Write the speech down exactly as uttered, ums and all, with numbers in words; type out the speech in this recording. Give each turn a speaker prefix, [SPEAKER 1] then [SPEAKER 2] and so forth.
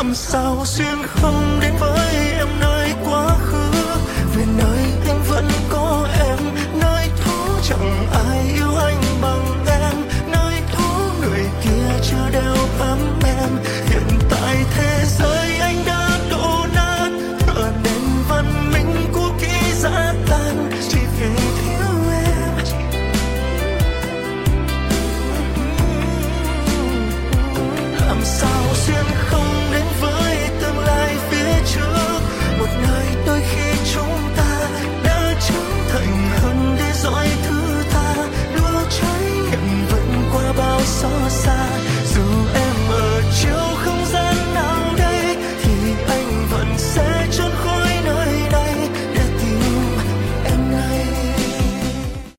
[SPEAKER 1] làm sao xuyên không đến với em nơi quá khứ, về nơi anh vẫn có em, nơi thú chẳng ai yêu anh bằng em, nơi thú người kia chưa đeo bám em. Hiện tại thế giới anh đã đổ nát, trở nên văn minh cũ kỹ dã tan, chỉ vì thiếu em. Làm sao xuyên không đến với tương lai phía trước, một nơi đôi khi chúng ta đã trưởng thành hơn để dõi thứ tha, đua cháy nhận vẫn qua bao xót xa.